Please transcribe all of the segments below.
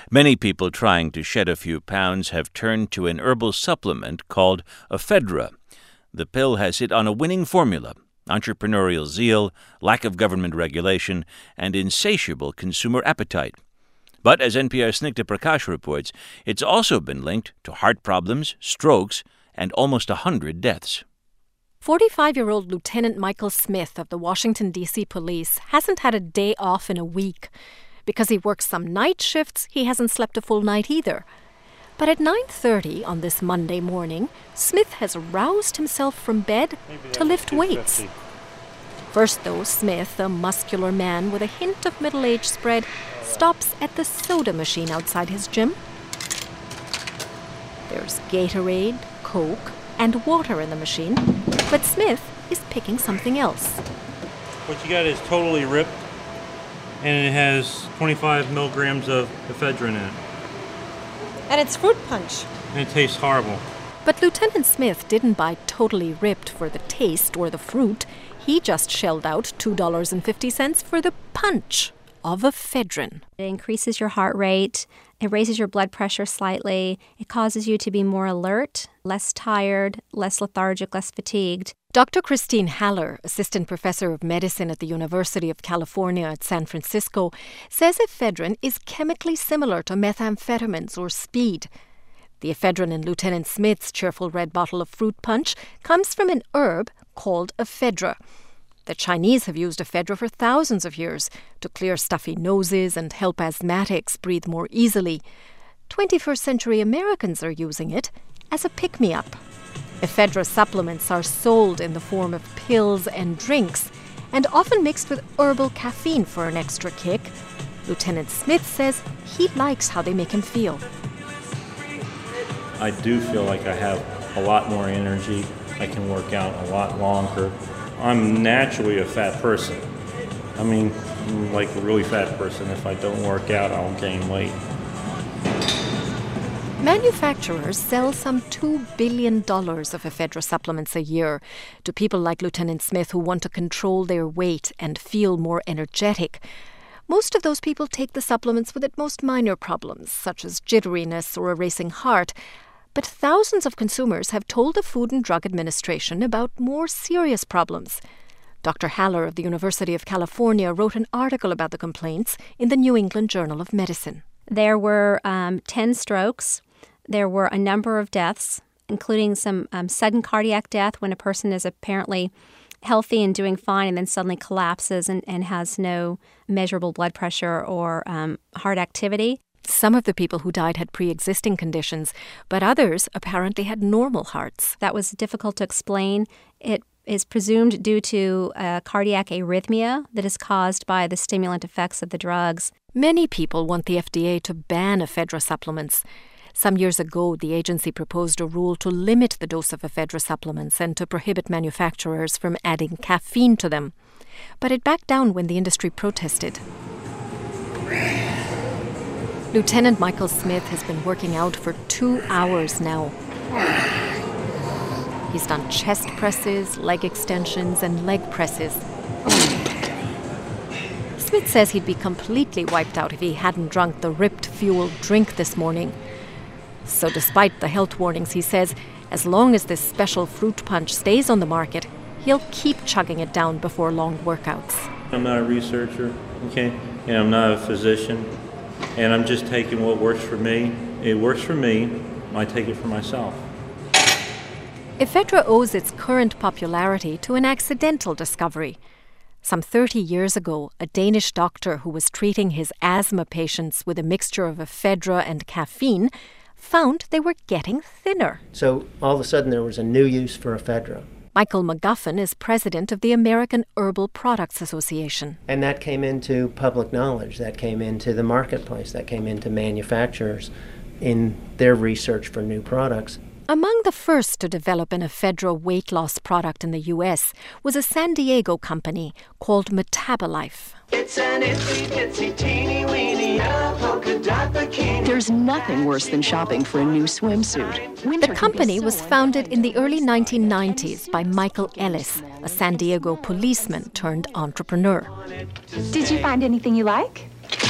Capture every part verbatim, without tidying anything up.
Many people trying to shed a few pounds have turned to an herbal supplement called ephedra. The pill has hit on a winning formula: entrepreneurial zeal, lack of government regulation, and insatiable consumer appetite. But as N P R's Snigdha Prakash reports, it's also been linked to heart problems, strokes, and almost a hundred deaths. forty-five-year-old Lieutenant Michael Smith of the Washington, D C police hasn't had a day off in a week. Because he works some night shifts, he hasn't slept a full night either. But at nine thirty on this Monday morning, Smith has roused himself from bed to lift weights. First, though, Smith, a muscular man with a hint of middle-age spread, stops at the soda machine outside his gym. There's Gatorade, Coke, and water in the machine, but Smith is picking something else. What you got is Totally Ripped, and it has twenty-five milligrams of ephedra in it. And it's fruit punch. And it tastes horrible. But Lieutenant Smith didn't buy Totally Ripped for the taste or the fruit. He just shelled out two dollars and fifty cents for the punch of ephedrine. It increases your heart rate. It raises your blood pressure slightly. It causes you to be more alert, less tired, less lethargic, less fatigued. Doctor Christine Haller, assistant professor of medicine at the University of California at San Francisco, says ephedrine is chemically similar to methamphetamines or speed. The ephedrine in Lieutenant Smith's cheerful red bottle of fruit punch comes from an herb called ephedra. The Chinese have used ephedra for thousands of years to clear stuffy noses and help asthmatics breathe more easily. twenty-first century Americans are using it as a pick-me-up. Ephedra supplements are sold in the form of pills and drinks, and often mixed with herbal caffeine for an extra kick. Lieutenant Smith says he likes how they make him feel. I do feel like I have a lot more energy. I can work out a lot longer. I'm naturally a fat person. I mean, like a really fat person. If I don't work out, I'll gain weight. Manufacturers sell some two billion dollars of ephedra supplements a year to people like Lieutenant Smith who want to control their weight and feel more energetic. Most of those people take the supplements with at most minor problems, such as jitteriness or a racing heart. But thousands of consumers have told the Food and Drug Administration about more serious problems. Doctor Haller of the University of California wrote an article about the complaints in the New England Journal of Medicine. There were um, ten strokes. There were a number of deaths, including some um, sudden cardiac death when a person is apparently healthy and doing fine and then suddenly collapses and, and has no measurable blood pressure or um, heart activity. Some of the people who died had pre-existing conditions, but others apparently had normal hearts. That was difficult to explain. It is presumed due to a cardiac arrhythmia that is caused by the stimulant effects of the drugs. Many people want the F D A to ban ephedra supplements. Some years ago, the agency proposed a rule to limit the dose of ephedra supplements and to prohibit manufacturers from adding caffeine to them. But it backed down when the industry protested. Lieutenant Michael Smith has been working out for two hours now. He's done chest presses, leg extensions, and leg presses. Smith says he'd be completely wiped out if he hadn't drunk the Ripped Fuel drink this morning. So despite the health warnings, he says, as long as this special fruit punch stays on the market, he'll keep chugging it down before long workouts. I'm not a researcher, okay, and I'm not a physician, and I'm just taking what works for me. It works for me. I take it for myself. Ephedra owes its current popularity to an accidental discovery. Some thirty years ago, a Danish doctor who was treating his asthma patients with a mixture of ephedra and caffeine found they were getting thinner. So all of a sudden there was a new use for ephedra. Michael McGuffin is president of the American Herbal Products Association. And that came into public knowledge, that came into the marketplace, that came into manufacturers in their research for new products. Among the first to develop an ephedra weight loss product in the U S was a San Diego company called Metabolife. It's an itsy bitsy teeny weeny polka dot bikini. There's nothing worse than shopping for a new swimsuit. Winter the company was founded in the early nineteen nineties by Michael Ellis, a San Diego policeman turned entrepreneur. Did you find anything you like?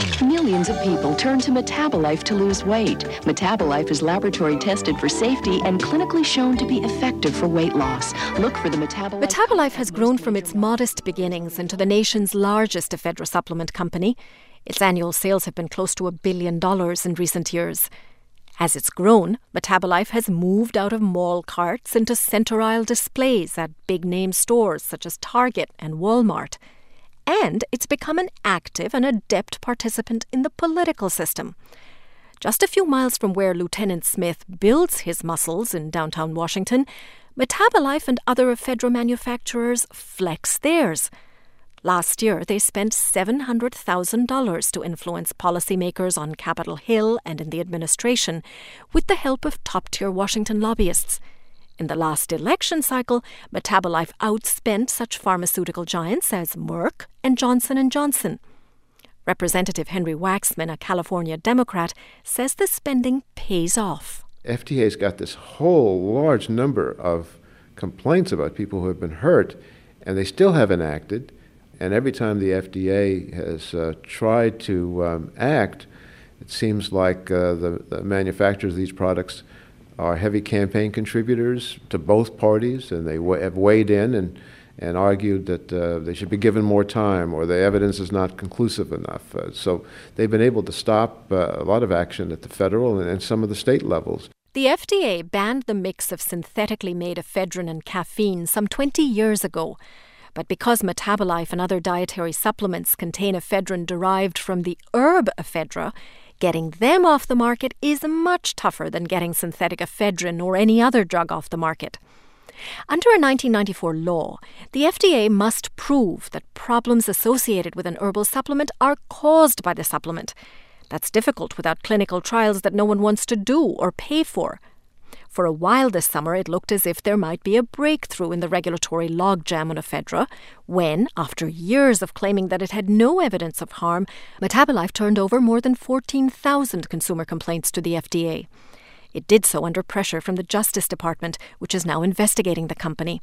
Millions of people turn to Metabolife to lose weight. Metabolife is laboratory tested for safety and clinically shown to be effective for weight loss. Look for the Metabolife. Metabolife has grown from its modest beginnings into the nation's largest ephedra supplement company. Its annual sales have been close to a billion dollars in recent years. As it's grown, Metabolife has moved out of mall carts into center aisle displays at big-name stores such as Target and Walmart. And it's become an active and adept participant in the political system. Just a few miles from where Lieutenant Smith builds his muscles in downtown Washington, Metabolife and other ephedra manufacturers flex theirs. Last year, they spent seven hundred thousand dollars to influence policymakers on Capitol Hill and in the administration with the help of top-tier Washington lobbyists. In the last election cycle, Metabolife outspent such pharmaceutical giants as Merck and Johnson and Johnson. Representative Henry Waxman, a California Democrat, says the spending pays off. F D A's got this whole large number of complaints about people who have been hurt, and they still haven't acted. And every time the F D A has uh, tried to um, act, it seems like uh, the, the manufacturers of these products are heavy campaign contributors to both parties, and they w- have weighed in and, and argued that uh, they should be given more time or the evidence is not conclusive enough. Uh, so they've been able to stop uh, a lot of action at the federal and, and some of the state levels. The F D A banned the mix of synthetically made ephedrine and caffeine some twenty years ago. But because Metabolife and other dietary supplements contain ephedrine derived from the herb ephedra, getting them off the market is much tougher than getting synthetic ephedrine or any other drug off the market. Under a nineteen ninety-four law, the F D A must prove that problems associated with an herbal supplement are caused by the supplement. That's difficult without clinical trials that no one wants to do or pay for. For a while this summer, it looked as if there might be a breakthrough in the regulatory logjam on ephedra when, after years of claiming that it had no evidence of harm, Metabolife turned over more than fourteen thousand consumer complaints to the F D A. It did so under pressure from the Justice Department, which is now investigating the company.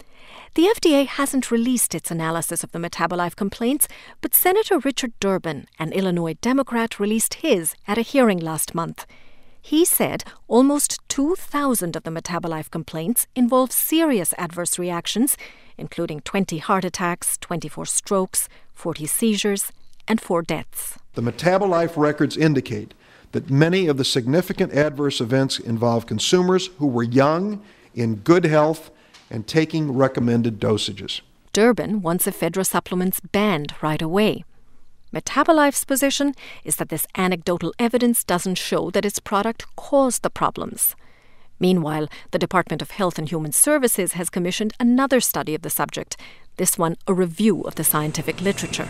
The F D A hasn't released its analysis of the Metabolife complaints, but Senator Richard Durbin, an Illinois Democrat, released his at a hearing last month. He said almost two thousand of the Metabolife complaints involve serious adverse reactions, including twenty heart attacks, twenty-four strokes, forty seizures, and four deaths. The Metabolife records indicate that many of the significant adverse events involve consumers who were young, in good health, and taking recommended dosages. Durbin wants ephedra supplements banned right away. Metabolife's position is that this anecdotal evidence doesn't show that its product caused the problems. Meanwhile, the Department of Health and Human Services has commissioned another study of the subject, this one a review of the scientific literature.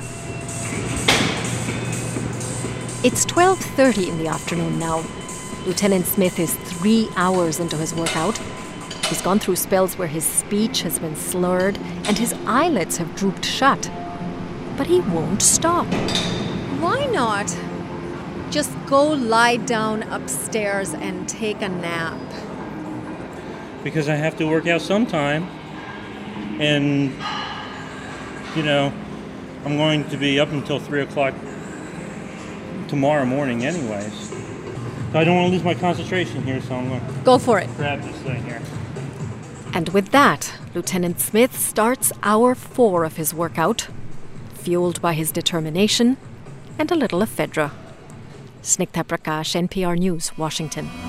It's twelve thirty in the afternoon now. Lieutenant Smith is three hours into his workout. He's gone through spells where his speech has been slurred and his eyelids have drooped shut. But he won't stop. Why not? Just go lie down upstairs and take a nap. Because I have to work out sometime. And, you know, I'm going to be up until three o'clock tomorrow morning anyways. So I don't want to lose my concentration here, so I'm going to Go for it. grab this thing here. And with that, Lieutenant Smith starts hour four of his workout, fueled by his determination and a little ephedra. Snigdha Prakash, N P R News, Washington.